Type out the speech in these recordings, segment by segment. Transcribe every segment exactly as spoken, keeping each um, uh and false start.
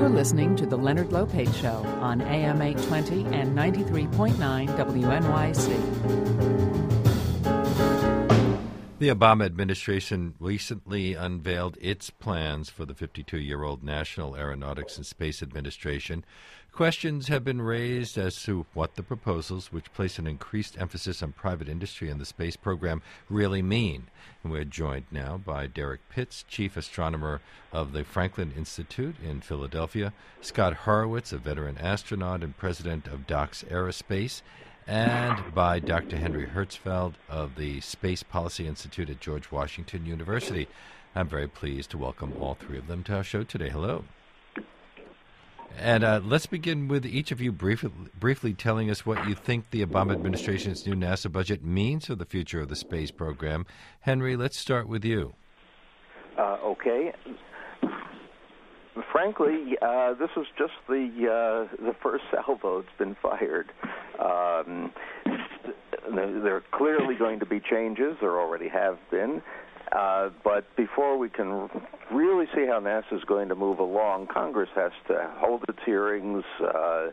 You're listening to The Leonard Lopate Show on A M eight twenty and ninety-three point nine W N Y C. The Obama administration recently unveiled its plans for the fifty-two-year-old National Aeronautics and Space Administration. Questions have been raised as to what the proposals, which place an increased emphasis on private industry in the space program, really mean. And we're joined now by Derek Pitts, Chief Astronomer of the Franklin Institute in Philadelphia, Scott Horowitz, a veteran astronaut and president of Dox Aerospace, and by Doctor Henry Hertzfeld of the Space Policy Institute at George Washington University. I'm very pleased to welcome all three of them to our show today. Hello. And uh, let's begin with each of you brief, briefly telling us what you think the Obama administration's new NASA budget means for the future of the space program. Henry, let's start with you. Uh, okay. Frankly, uh, this is just the uh, the first salvo that's been fired. Um, there are clearly going to be changes. There already have been. Uh, but before we can really see how NASA is going to move along, Congress has to hold its hearings uh,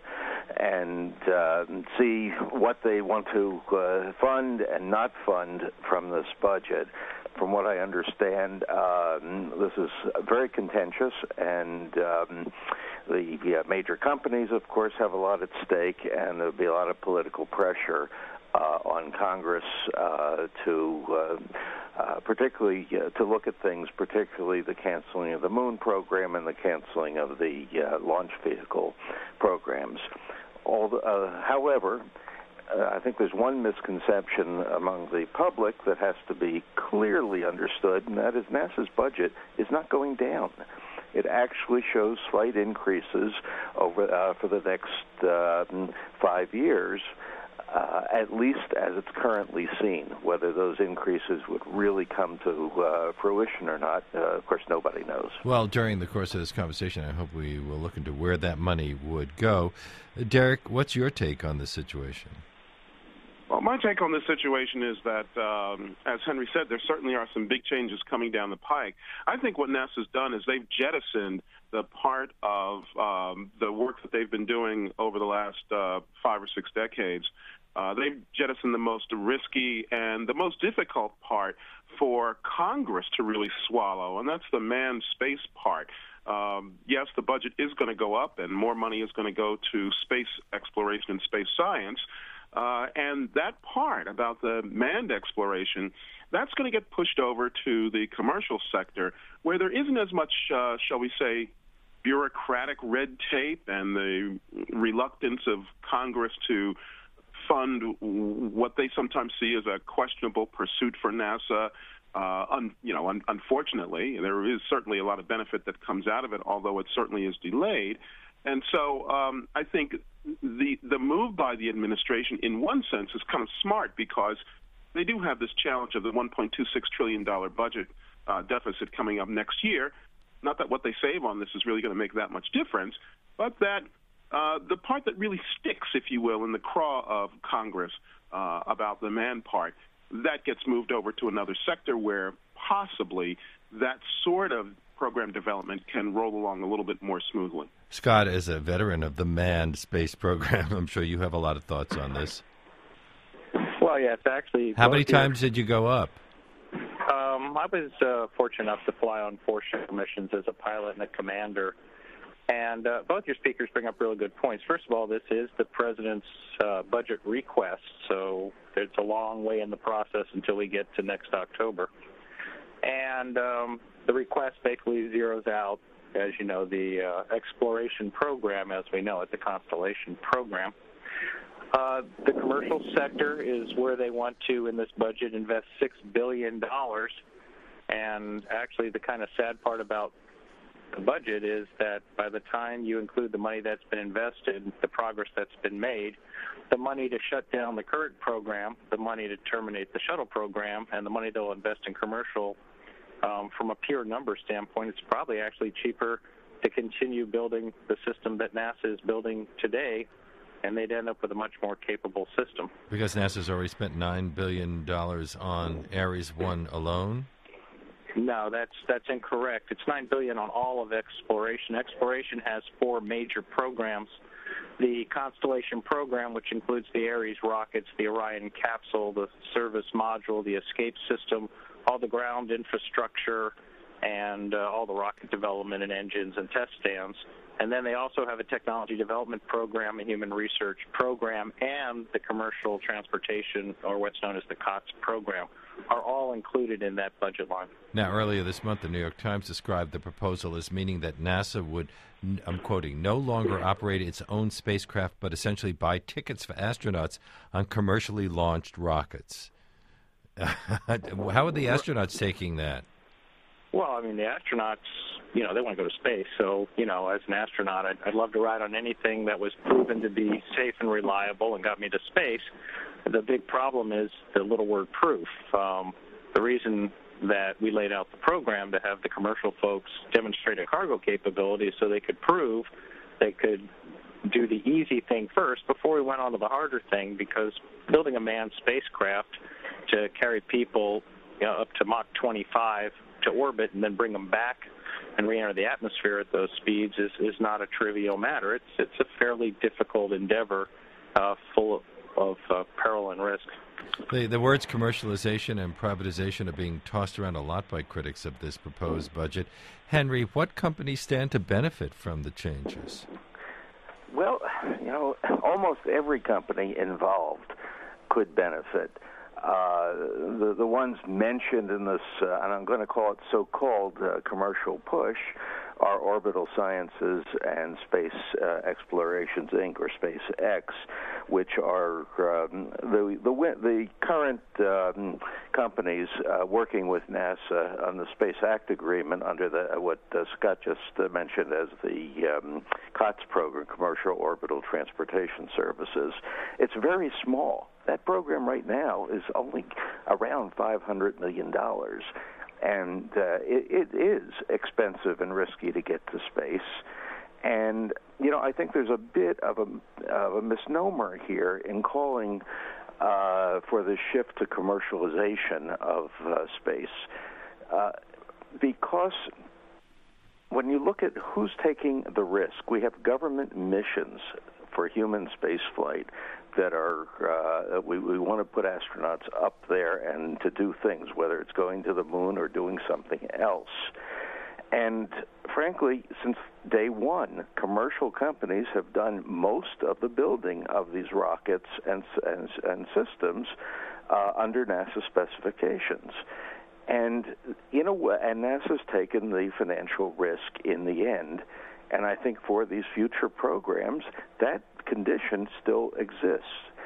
and uh, see what they want to uh, fund and not fund from this budget. From what I understand, um, this is very contentious, and um, the uh, major companies, of course, have a lot at stake, and there'll be a lot of political pressure uh, on Congress uh, to uh, uh, particularly uh, to look at things, particularly the canceling of the moon program and the canceling of the uh, launch vehicle programs. All the, uh, however, Uh, I think there's one misconception among the public that has to be clearly understood, and that is NASA's budget is not going down. It actually shows slight increases over uh, for the next uh, five years, uh, at least as it's currently seen. Whether those increases would really come to uh, fruition or not, uh, of course, nobody knows. Well, during the course of this conversation, I hope we will look into where that money would go. Uh, Derek, what's your take on this situation? Well, my take on this situation is that, um, as Henry said, there certainly are some big changes coming down the pike. I think what NASA's done is they've jettisoned the part of um, the work that they've been doing over the last uh, five or six decades. Uh, they've jettisoned the most risky and the most difficult part for Congress to really swallow, and that's the manned space part. Um, yes, the budget is going to go up, and more money is going to go to space exploration and space science. Uh, and that part about the manned exploration, that's going to get pushed over to the commercial sector, where there isn't as much, uh, shall we say, bureaucratic red tape and the reluctance of Congress to fund what they sometimes see as a questionable pursuit for NASA. Uh, un, you know, un, unfortunately, there is certainly a lot of benefit that comes out of it, although it certainly is delayed. And so um, I think the the move by the administration, in one sense, is kind of smart because they do have this challenge of the one point two six trillion dollars budget uh, deficit coming up next year. Not that what they save on this is really going to make that much difference, but that uh, the part that really sticks, if you will, in the craw of Congress uh, about the man part, that gets moved over to another sector where possibly that sort of program development can roll along a little bit more smoothly. Scott, as a veteran of the manned space program, I'm sure you have a lot of thoughts on this. Well, yeah, it's actually... How many times did you go up? Um, I was uh, fortunate enough to fly on four shuttle missions as a pilot and a commander. And uh, both your speakers bring up really good points. First of all, this is the president's uh, budget request, so it's a long way in the process until we get to next October. And um, the request basically zeroes out, as you know, the uh, exploration program, as we know it, the Constellation program. Uh, the commercial sector is where they want to, in this budget, invest six billion dollars. And actually the kind of sad part about the budget is that by the time you include the money that's been invested, the progress that's been made, the money to shut down the current program, the money to terminate the shuttle program, and the money they'll invest in commercial, um, from a pure number standpoint, it's probably actually cheaper to continue building the system that NASA is building today, and they'd end up with a much more capable system. Because NASA's already spent nine billion dollars on Ares one alone? No, that's that's incorrect. It's nine billion dollars on all of exploration. Exploration has four major programs. The Constellation program, which includes the Ares rockets, the Orion capsule, the service module, the escape system, all the ground infrastructure, and uh, all the rocket development and engines and test stands. And then they also have a technology development program, a human research program, and the commercial transportation, or what's known as the COTS program, are all included in that budget line. Now, earlier this month, the New York Times described the proposal as meaning that NASA would, I'm quoting, no longer operate its own spacecraft, but essentially buy tickets for astronauts on commercially launched rockets. How are the astronauts taking that? Well, I mean, the astronauts, you know, they want to go to space. So, you know, as an astronaut, I'd, I'd love to ride on anything that was proven to be safe and reliable and got me to space. The big problem is the little word proof. Um, the reason that we laid out the program to have the commercial folks demonstrate a cargo capability so they could prove they could do the easy thing first before we went on to the harder thing, because building a manned spacecraft to carry people, you know, up to Mach twenty-five to orbit and then bring them back and re-enter the atmosphere at those speeds is, is not a trivial matter. It's it's a fairly difficult endeavor, uh, full of, of uh, peril and risk. The, the words commercialization and privatization are being tossed around a lot by critics of this proposed budget. Henry, what companies stand to benefit from the changes? Well, you know, almost every company involved could benefit. Uh, the, the ones mentioned in this, uh, and I'm going to call it so-called uh, commercial push, are Orbital Sciences and Space uh, Explorations, Incorporated, or SpaceX, which are um, the, the the current um, companies uh, working with NASA on the Space Act Agreement under the what uh, Scott just uh, mentioned as the um, COTS program, Commercial Orbital Transportation Services. It's very small. That program right now is only around five hundred million dollars. And uh, it, it is expensive and risky to get to space. And, you know, I think there's a bit of a, of a misnomer here in calling uh, for the shift to commercialization of uh, space. Uh, because when you look at who's taking the risk, we have government missions for human spaceflight that are, uh, we, we want to put astronauts up there and to do things, whether it's going to the moon or doing something else. And frankly, since day one, commercial companies have done most of the building of these rockets and, and, and systems uh, under NASA specifications. And in a way, and NASA's taken the financial risk in the end. And I think for these future programs, that condition still exists.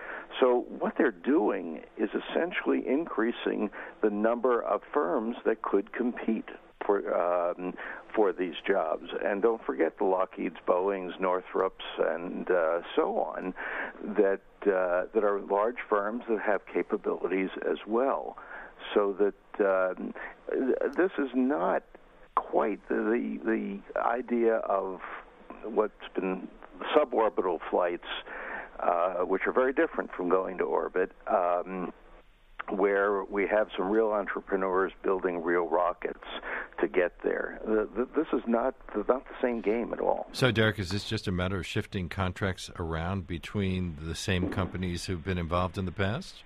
So what they're doing is essentially increasing the number of firms that could compete for um, for these jobs. And don't forget the Lockheeds, Boeings, Northrops, and uh, so on, that uh, that are large firms that have capabilities as well. So that um, this is not quite the the idea of what's been suborbital flights, uh, which are very different from going to orbit, um, where we have some real entrepreneurs building real rockets to get there. The, the, this is not not the same game at all. So, Derek, is this just a matter of shifting contracts around between the same companies who've been involved in the past?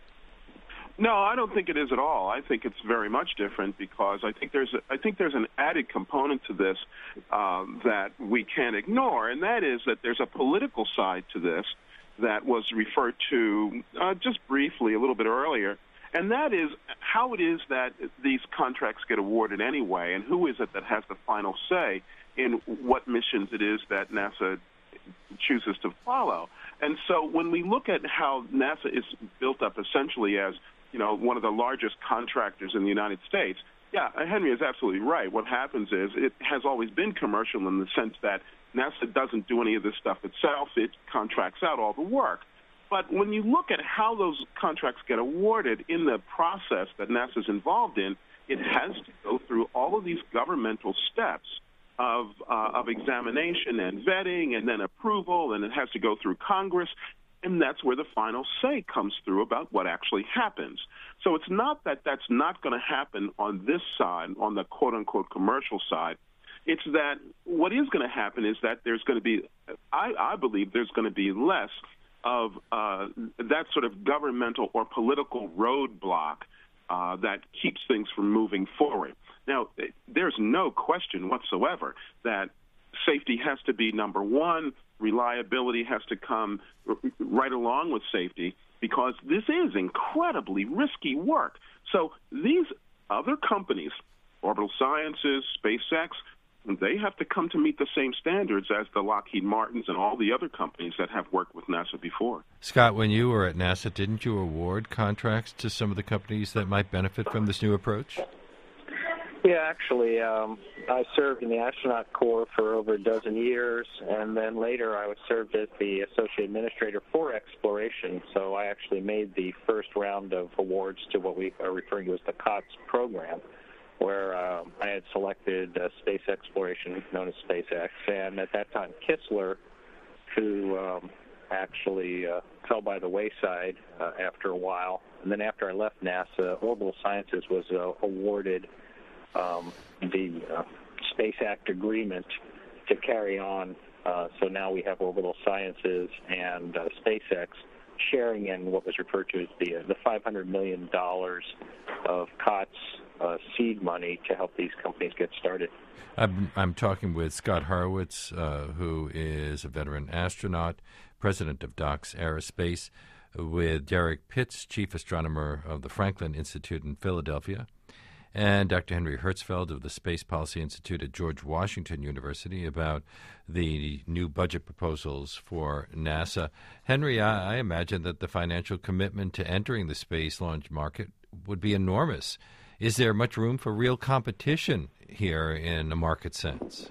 No, I don't think it is at all. I think it's very much different because I think there's a, I think there's an added component to this um, that we can't ignore, and that is that there's a political side to this that was referred to uh, just briefly a little bit earlier, and that is how it is that these contracts get awarded anyway, and who is it that has the final say in what missions it is that NASA chooses to follow. And so when we look at how NASA is built up essentially as you know, one of the largest contractors in the United States, yeah, Henry is absolutely right. What happens is it has always been commercial in the sense that NASA doesn't do any of this stuff itself. It contracts out all the work. But when you look at how those contracts get awarded in the process that NASA's involved in, it has to go through all of these governmental steps of, uh, of examination and vetting and then approval, and it has to go through Congress. and that's where the final say comes through about what actually happens. So it's not that that's not going to happen on this side, on the quote-unquote commercial side. It's that what is going to happen is that there's going to be, I, I believe there's going to be less of uh, that sort of governmental or political roadblock uh, that keeps things from moving forward. Now, there's no question whatsoever that safety has to be number one. Reliability has to come right along with safety, because this is incredibly risky work. So these other companies, Orbital Sciences, SpaceX, they have to come to meet the same standards as the Lockheed Martins and all the other companies that have worked with NASA before. Scott, when you were at NASA, didn't you award contracts to some of the companies that might benefit from this new approach? Yeah, actually, um, I served in the astronaut corps for over a dozen years, and then later I was served as the associate administrator for exploration. So I actually made the first round of awards to what we are referring to as the COTS program, where um, I had selected uh, space exploration, known as SpaceX, and at that time Kistler, who um, actually uh, fell by the wayside uh, after a while. And then after I left NASA, Orbital Sciences was uh, awarded Um, the uh, Space Act agreement to carry on. Uh, so now we have Orbital Sciences and uh, SpaceX sharing in what was referred to as the uh, the five hundred million dollars of COTS uh, seed money to help these companies get started. I'm, I'm talking with Scott Horowitz, uh, who is a veteran astronaut, president of Dox Aerospace, with Derek Pitts, chief astronomer of the Franklin Institute in Philadelphia, and Doctor Henry Hertzfeld of the Space Policy Institute at George Washington University about the new budget proposals for NASA. Henry, I, I imagine that the financial commitment to entering the space launch market would be enormous. Is there much room for real competition here in a market sense?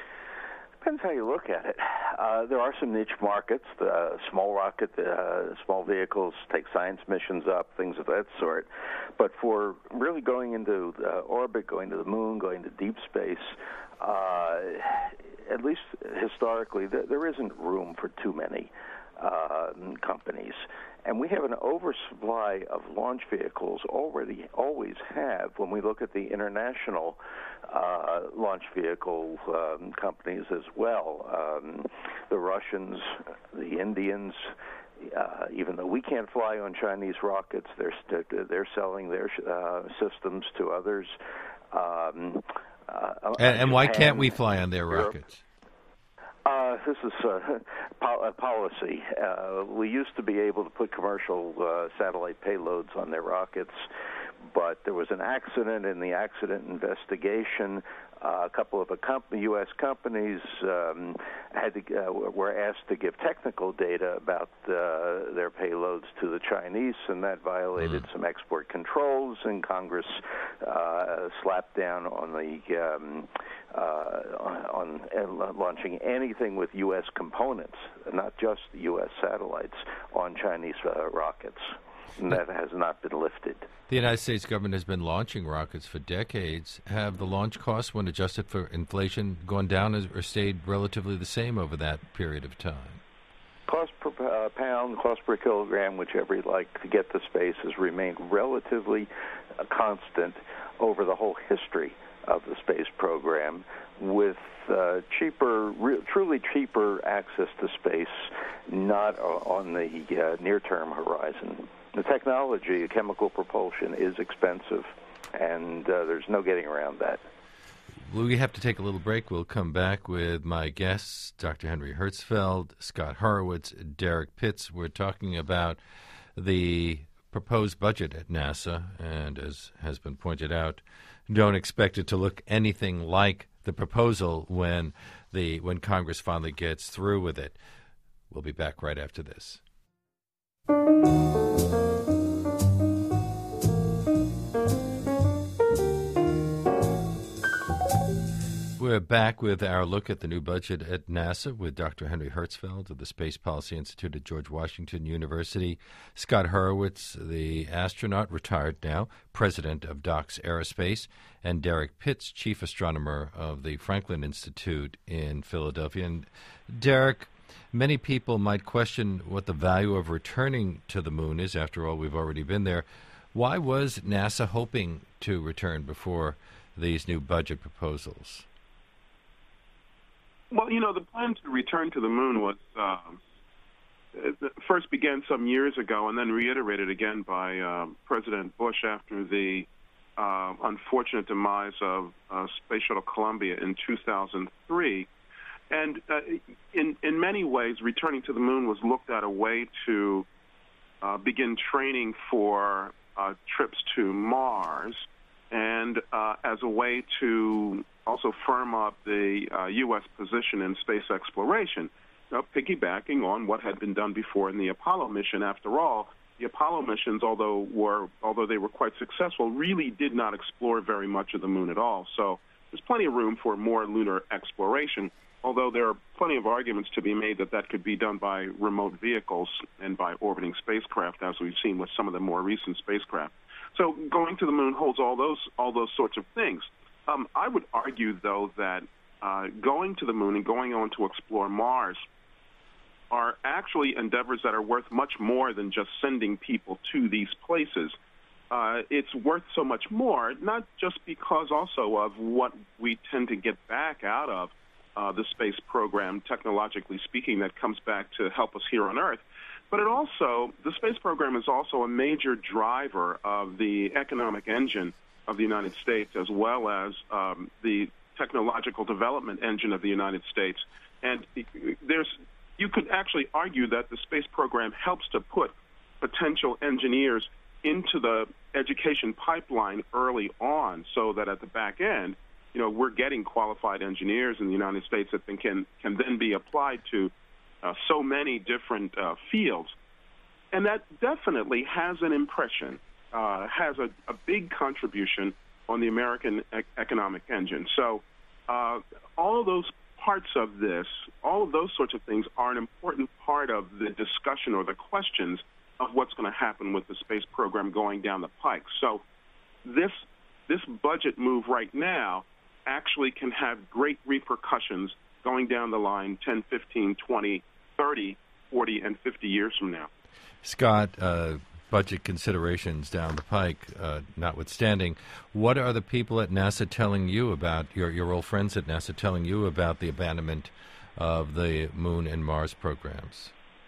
Depends how you look at it. Uh, there are some niche markets, the small rocket, uh, small vehicles, take science missions up, things of that sort. But for really going into uh, orbit, going to the moon, going to deep space, uh, at least historically, th- there isn't room for too many uh, companies. And we have an oversupply of launch vehicles, already always have, when we look at the international uh, launch vehicle um, companies as well. Um, the Russians, the Indians, uh, even though we can't fly on Chinese rockets, they're, st- they're selling their uh, systems to others. Um, uh, and, and why can't we fly on their Europe. rockets? Uh, this is uh, po- policy. Uh, we used to be able to put commercial uh, satellite payloads on their rockets, but there was an accident. In the accident investigation, uh, a couple of a comp- U S companies um, had to, uh, were asked to give technical data about uh, their payloads to the Chinese, and that violated mm. some export controls, and Congress uh, slapped down on the um, uh, on, on launching anything with U S components, not just U S satellites, on Chinese uh, rockets. And that has not been lifted. The United States government has been launching rockets for decades. Have the launch costs, when adjusted for inflation, gone down or stayed relatively the same over that period of time? Cost per uh, pound, cost per kilogram, whichever you like, to get to space has remained relatively uh, constant over the whole history of the space program, with uh, cheaper, re- truly cheaper access to space not uh, on the uh, near-term horizon. The technology, chemical propulsion, is expensive, and uh, there's no getting around that. We have to take a little break. We'll come back with my guests, Doctor Henry Hertzfeld, Scott Horowitz, Derek Pitts. We're talking about the proposed budget at NASA, and as has been pointed out, don't expect it to look anything like the proposal when the when Congress finally gets through with it. We'll be back right after this. We're back with our look at the new budget at NASA with Doctor Henry Hertzfeld of the Space Policy Institute at George Washington University, Scott Horowitz, the astronaut, retired now, president of Dox Aerospace, and Derek Pitts, chief astronomer of the Franklin Institute in Philadelphia. And Derek, many people might question what the value of returning to the moon is. After all, we've already been there. Why was NASA hoping to return before these new budget proposals? Well, you know, the plan to return to the moon was uh, first began some years ago and then reiterated again by uh, President Bush after the uh, unfortunate demise of uh, Space Shuttle Columbia in two thousand three. And uh, in, in many ways, returning to the moon was looked at a way to uh, begin training for uh, trips to Mars and uh, as a way to also firm up the uh, U S position in space exploration, you know, piggybacking on what had been done before in the Apollo mission. After all, the Apollo missions, although were although they were quite successful, really did not explore very much of the moon at all. So there's plenty of room for more lunar exploration, although there are plenty of arguments to be made that that could be done by remote vehicles and by orbiting spacecraft, as we've seen with some of the more recent spacecraft. So going to the moon holds all those all those sorts of things. Um, I would argue, though, that uh, going to the moon and going on to explore Mars are actually endeavors that are worth much more than just sending people to these places. Uh, it's worth so much more, not just because also of what we tend to get back out of uh, the space program, technologically speaking, that comes back to help us here on Earth, but it also, the space program is also a major driver of the economic engine of the United States, as well as um, the technological development engine of the United States. And there's, you could actually argue that the space program helps to put potential engineers into the education pipeline early on, so that at the back end, you know, we're getting qualified engineers in the United States that can can then be applied to uh, so many different uh, fields. And that definitely has an impression. Uh, has a, a big contribution on the American e- economic engine. So uh, all of those parts of this, all of those sorts of things are an important part of the discussion or the questions of what's going to happen with the space program going down the pike. So this this budget move right now actually can have great repercussions going down the line ten, fifteen, twenty, thirty, forty, and fifty years from now. Scott, uh, budget considerations down the pike uh, notwithstanding, what are the people at NASA telling you about, your, your old friends at NASA telling you about the abandonment of the Moon and Mars programs?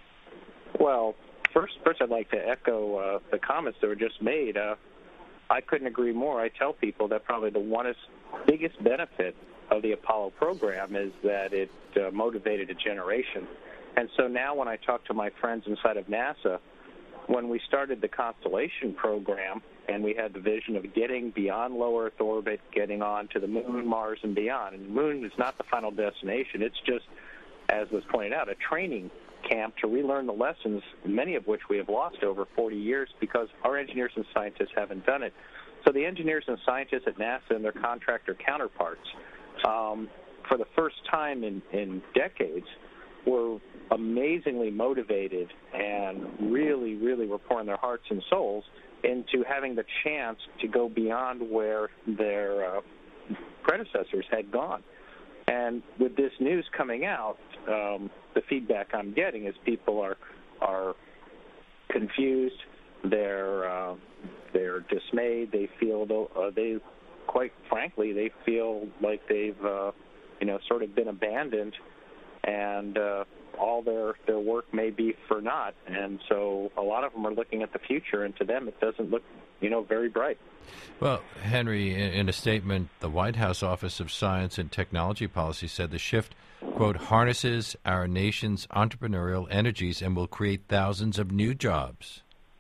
Well, first, first I'd like to echo uh, the comments that were just made. Uh, I couldn't agree more. I tell people that probably the one is, biggest benefit of the Apollo program is that it uh, motivated a generation. And so now when I talk to my friends inside of NASA, when we started the Constellation program and we had the vision of getting beyond low Earth orbit, getting on to the Moon, Mars, and beyond, and the Moon is not the final destination. It's just, as was pointed out, a training camp to relearn the lessons, many of which we have lost over forty years because our engineers and scientists haven't done it. So the engineers and scientists at NASA and their contractor counterparts, um, for the first time in, in decades, were amazingly motivated and really, really were pouring their hearts and souls into having the chance to go beyond where their uh, predecessors had gone. And with this news coming out, um, the feedback I'm getting is people are are confused. They're uh, they're dismayed. They feel uh, they, quite frankly, they feel like they've uh, you know sort of been abandoned, and uh, all their their work may be for naught. And so a lot of them are looking at the future, and to them it doesn't look you know very bright. Well, Henry, in a statement, the White House Office of Science and Technology Policy said the shift, quote, harnesses our nation's entrepreneurial energies and will create thousands of new jobs.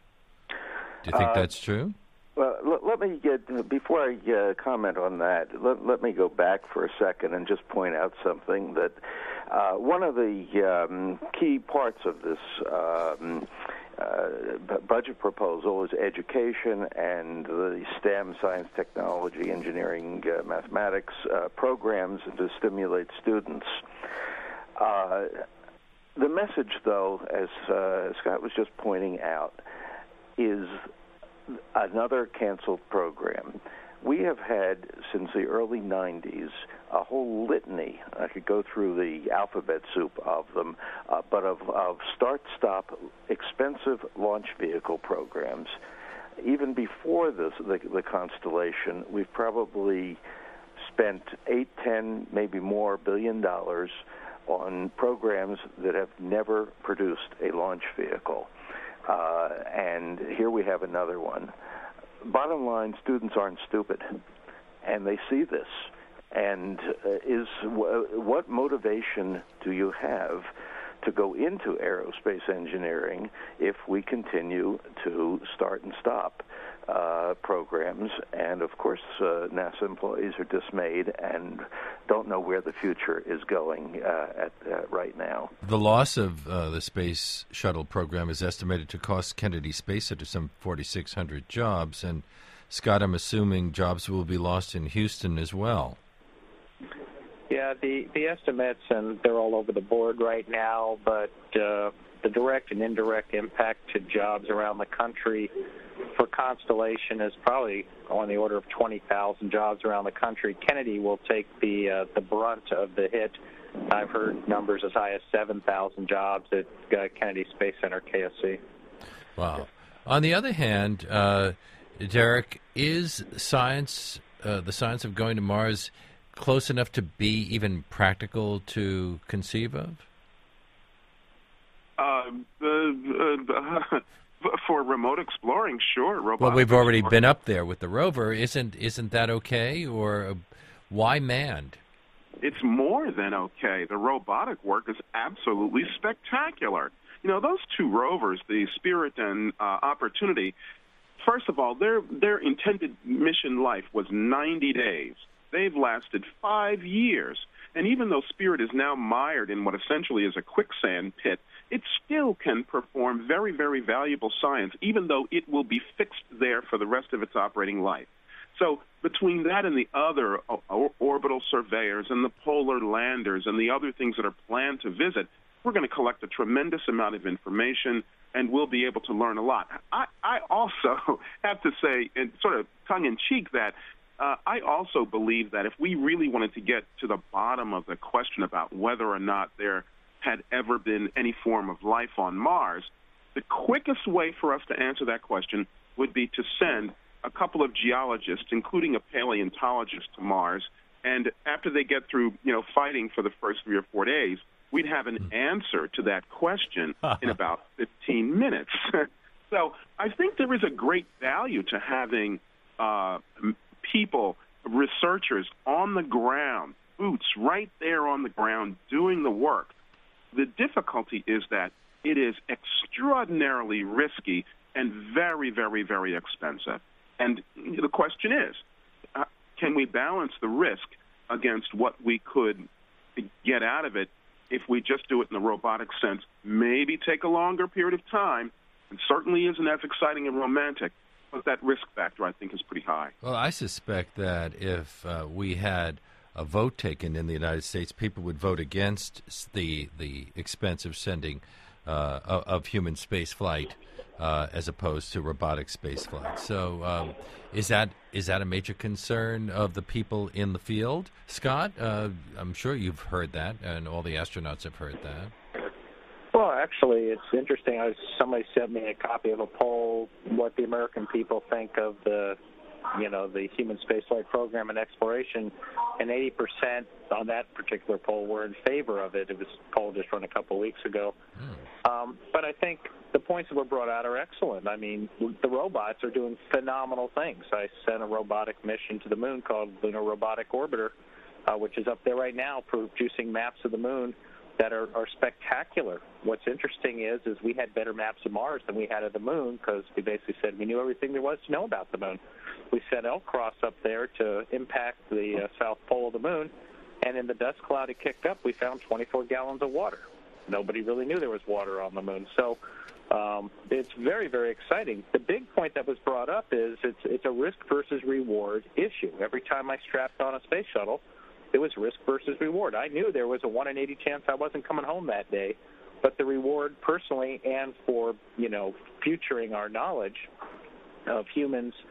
Do you think uh, that's true? Well, let, let me get, before I uh, comment on that, let, let me go back for a second and just point out something that uh, one of the um, key parts of this um, Uh, budget proposal is education and the STEM, science, technology, engineering, uh, mathematics uh, programs to stimulate students. Uh, the message, though, as uh, Scott was just pointing out, is another canceled program. we have had, since the early nineties, a whole litany, I could go through the alphabet soup of them, uh, but of, of start-stop expensive launch vehicle programs. Even before this, the, the Constellation, we've probably spent eight, ten, maybe more billion dollars on programs that have never produced a launch vehicle. Uh, and here we have another one. Bottom line, students aren't stupid, and they see this. And uh, is w- what motivation do you have to go into aerospace engineering if we continue to start and stop uh, programs? And, of course, uh, NASA employees are dismayed and don't know where the future is going uh, at uh, right now. The loss of uh, the Space Shuttle program is estimated to cost Kennedy Space Center some forty-six hundred jobs. And, Scott, I'm assuming jobs will be lost in Houston as well. Yeah, the, the estimates, and they're all over the board right now, but uh, the direct and indirect impact to jobs around the country for Constellation is probably on the order of twenty thousand jobs around the country. Kennedy will take the uh, the brunt of the hit. I've heard numbers as high as seven thousand jobs at uh, Kennedy Space Center, K S C. Wow. On the other hand, uh, Derek, is science, uh, the science of going to Mars, close enough to be even practical to conceive of? Uh, uh, uh, for remote exploring, sure. Robotic well, we've already exploring. been up there with the rover. Isn't isn't that okay? Or uh, why manned? It's more than okay. The robotic work is absolutely spectacular. You know, those two rovers, the Spirit and uh, Opportunity, first of all, their their intended mission life was ninety days. They've lasted five years. And even though Spirit is now mired in what essentially is a quicksand pit, it still can perform very, very valuable science, even though it will be fixed there for the rest of its operating life. So between that and the other uh, orbital surveyors and the polar landers and the other things that are planned to visit, we're going to collect a tremendous amount of information, and we'll be able to learn a lot. I, I also have to say, and sort of tongue-in-cheek, that Uh, I also believe that if we really wanted to get to the bottom of the question about whether or not there had ever been any form of life on Mars, the quickest way for us to answer that question would be to send a couple of geologists, including a paleontologist, to Mars, and after they get through, you know, fighting for the first three or four days, we'd have an answer to that question in about fifteen minutes. So I think there is a great value to having uh, people, researchers on the ground, boots right there on the ground doing the work. The difficulty is that it is extraordinarily risky and very, very, very expensive. And the question is, uh, can we balance the risk against what we could get out of it if we just do it in the robotic sense? Maybe take a longer period of time, and certainly isn't as exciting and romantic, but that risk factor, I think, is pretty high. Well, I suspect that if uh, we had a vote taken in the United States, people would vote against the the expense of sending uh, of, of human space flight uh, as opposed to robotic space flight. So, um, is that is that a major concern of the people in the field, Scott? Uh, I'm sure you've heard that, and all the astronauts have heard that. Well, actually, it's interesting. I was, somebody sent me a copy of a poll, what the American people think of the, you know, the human spaceflight program and exploration, and eighty percent on that particular poll were in favor of it. It was a poll just run a couple of weeks ago. Mm. Um, but I think the points that were brought out are excellent. I mean, the robots are doing phenomenal things. I sent a robotic mission to the moon called Lunar Robotic Orbiter, uh, which is up there right now producing maps of the moon that are, are spectacular. What's interesting is is we had better maps of Mars than we had of the moon because we basically said we knew everything there was to know about the moon. We sent L CROSS up there to impact the uh, south pole of the moon, and in the dust cloud it kicked up, we found twenty-four gallons of water. Nobody really knew there was water on the moon. So um, it's very, very exciting. The big point that was brought up is it's, it's a risk versus reward issue. Every time I strapped on a space shuttle, it was risk versus reward. I knew there was a one in eighty chance I wasn't coming home that day, but the reward personally and for, you know, futuring our knowledge of humans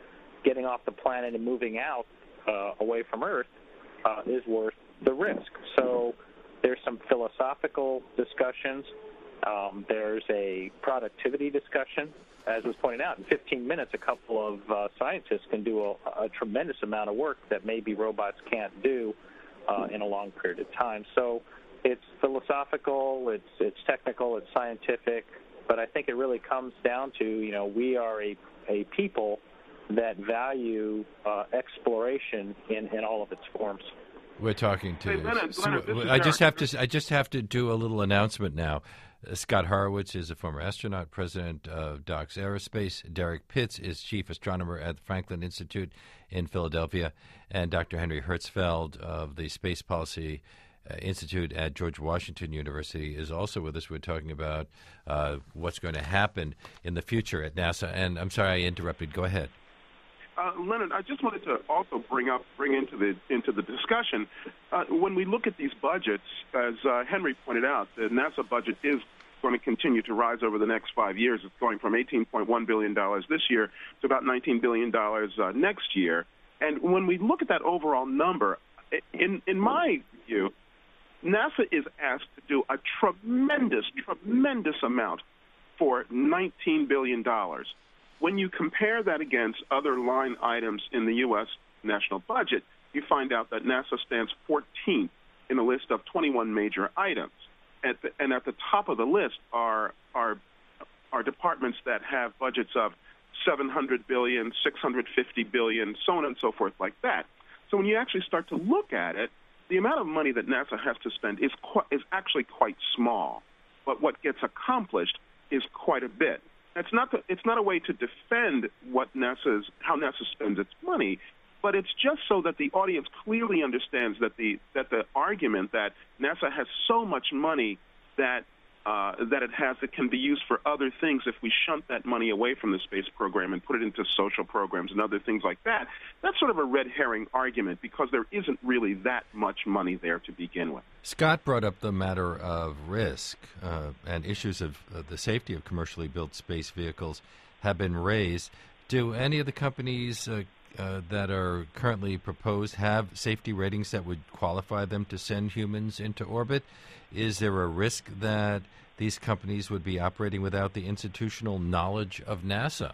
getting off the planet and moving out uh, away from Earth uh, is worth the risk. So there's some philosophical discussions. Um, there's a productivity discussion. As was pointed out, in fifteen minutes, a couple of uh, scientists can do a, a tremendous amount of work that maybe robots can't do uh, in a long period of time. So it's philosophical, it's it's technical, it's scientific, but I think it really comes down to, you know, we are a, a people that value uh, exploration in, in all of its forms. We're talking to. Hey, Leonard, Leonard, this is I just Derek. have to. I just have to do a little announcement now. Uh, Scott Horowitz is a former astronaut, president of Docs Aerospace. Derek Pitts is chief astronomer at the Franklin Institute in Philadelphia, and Doctor Henry Hertzfeld of the Space Policy uh, Institute at George Washington University is also with us. We're talking about uh, what's going to happen in the future at NASA. And I'm sorry I interrupted. Go ahead. Uh, Leonard, I just wanted to also bring up, bring into the into the discussion, uh, when we look at these budgets, as uh, Henry pointed out, the NASA budget is going to continue to rise over the next five years. It's going from eighteen point one billion dollars this year to about nineteen billion dollars uh, next year. And when we look at that overall number, in in my view, NASA is asked to do a tremendous, tremendous amount for nineteen billion dollars. When you compare that against other line items in the U S national budget, you find out that NASA stands fourteenth in a list of twenty-one major items. At the, and at the top of the list are, are, are departments that have budgets of seven hundred billion dollars, six hundred fifty billion dollars, so on and so forth like that. So when you actually start to look at it, the amount of money that NASA has to spend is, qu- is actually quite small. But what gets accomplished is quite a bit. It's not the, it's not a way to defend what NASA's how NASA spends its money, but it's just so that the audience clearly understands that the that the argument that NASA has so much money that uh, that it has that can be used for other things if we shunt that money away from the space program and put it into social programs and other things like that, that's sort of a red herring argument because there isn't really that much money there to begin with. Scott brought up the matter of risk uh, and issues of uh, the safety of commercially built space vehicles have been raised. Do any of the companies uh, uh, that are currently proposed have safety ratings that would qualify them to send humans into orbit? Is there a risk that these companies would be operating without the institutional knowledge of NASA?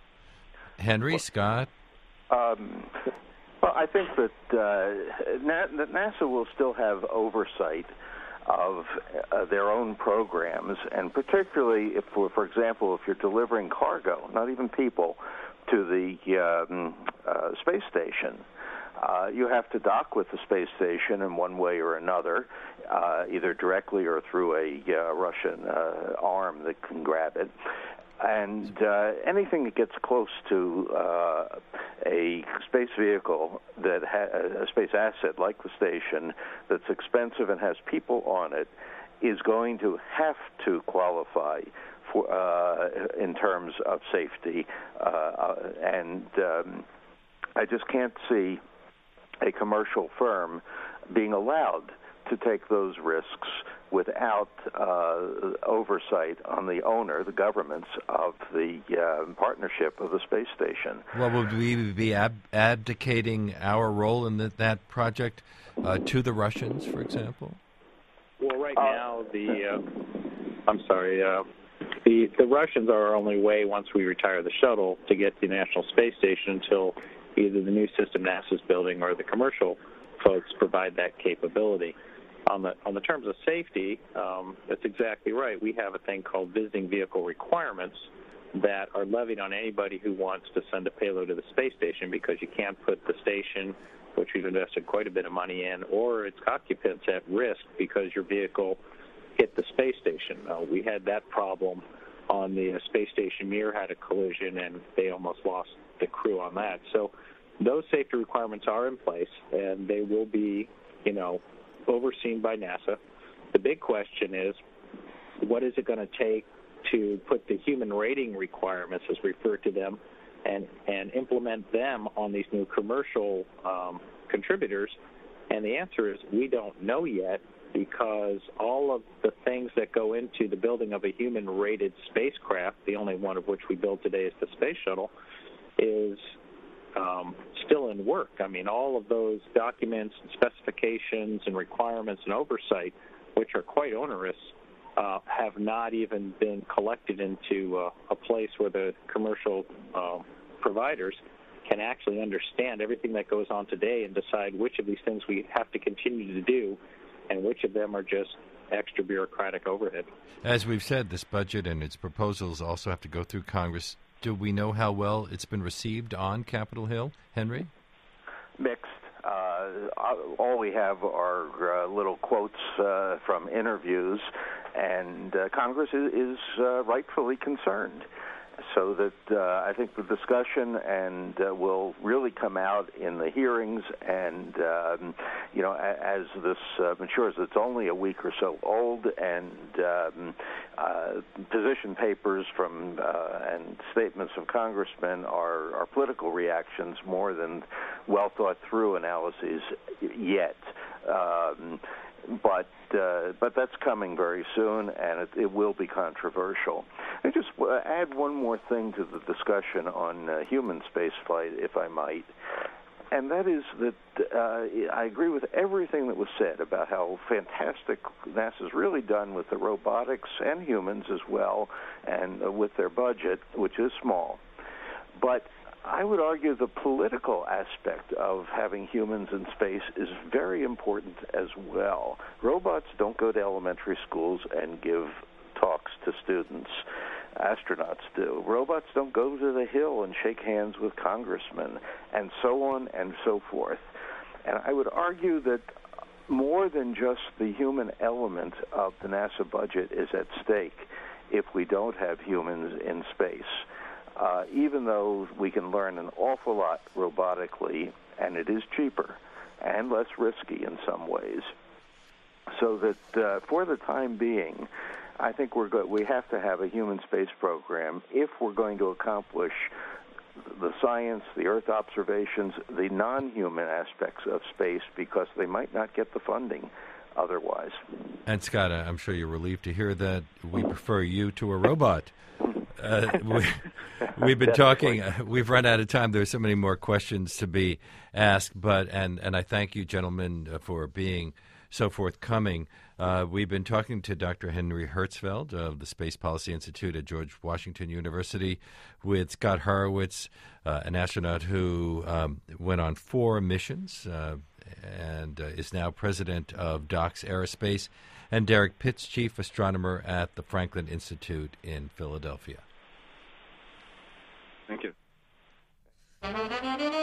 Henry, well, Scott? Um, well, I think that, uh, Na- that NASA will still have oversight of uh, their own programs, and particularly if, for, for example, if you're delivering cargo, not even people, to the um, uh, space station. Uh, you have to dock with the space station in one way or another, uh, either directly or through a uh, Russian uh, arm that can grab it. And uh, anything that gets close to uh, a space vehicle, that ha- a space asset like the station, that's expensive and has people on it, is going to have to qualify for uh, in terms of safety. Uh, and um, I just can't see a commercial firm being allowed to take those risks without uh, oversight on the owner, the governments of the uh, partnership of the space station. Well, would we be ab- abdicating our role in the, that project uh, to the Russians, for example? Well, right uh, now, the uh, I'm sorry, uh, the the Russians are our only way once we retire the shuttle to get to the International Space Station until either the new system NASA's building or the commercial folks provide that capability. On the on the terms of safety, um, that's exactly right. We have a thing called visiting vehicle requirements that are levied on anybody who wants to send a payload to the space station, because you can't put the station, which we've invested quite a bit of money in, or its occupants at risk because your vehicle hit the space station. Uh, we had that problem on the uh, space station. Mir had a collision, and they almost lost the crew on that. So those safety requirements are in place, and they will be, you know, overseen by NASA. The big question is, what is it going to take to put the human rating requirements, as referred to them, and, and implement them on these new commercial um, contributors? And the answer is we don't know yet, because all of the things that go into the building of a human-rated spacecraft, the only one of which we build today is the space shuttle, is um, still in work. I mean, all of those documents and specifications and requirements and oversight, which are quite onerous, uh, have not even been collected into uh, a place where the commercial uh, providers can actually understand everything that goes on today and decide which of these things we have to continue to do and which of them are just extra bureaucratic overhead. As we've said, this budget and its proposals also have to go through Congress. Do we know how well it's been received on Capitol Hill, Henry? Mixed. Uh, all we have are uh, little quotes uh, from interviews, and uh, Congress is, is uh, rightfully concerned. So that uh, I think the discussion and uh, will really come out in the hearings, and um, you know, a- as this uh, matures, it's only a week or so old, and um, uh, position papers from uh, and statements of congressmen are, are political reactions more than well thought through analyses yet. Um, But uh, but that's coming very soon, and it, it will be controversial. I just uh, add one more thing to the discussion on uh, human spaceflight, if I might, and that is that uh, I agree with everything that was said about how fantastic NASA's really done with the robotics and humans as well, and uh, with their budget, which is small. But I would argue the political aspect of having humans in space is very important as well. Robots don't go to elementary schools and give talks to students. Astronauts do. Robots don't go to the Hill and shake hands with congressmen, and so on and so forth. And I would argue that more than just the human element of the NASA budget is at stake if we don't have humans in space. Uh, even though we can learn an awful lot robotically, and it is cheaper and less risky in some ways. So that uh, for the time being, I think we're go- we have to have a human space program if we're going to accomplish the science, the Earth observations, the non-human aspects of space, because they might not get the funding otherwise. And Scott, I'm sure you're relieved to hear that we prefer you to a robot. Uh, we, we've been talking. Uh, we've run out of time. There's so many more questions to be asked, but and and I thank you, gentlemen, uh, for being so forthcoming. Uh, we've been talking to Doctor Henry Hertzfeld of the Space Policy Institute at George Washington University with Scott Horowitz, uh, an astronaut who um, went on four missions uh, and uh, is now president of Dox Aerospace, and Derek Pitts, chief astronomer at the Franklin Institute in Philadelphia. Thank you.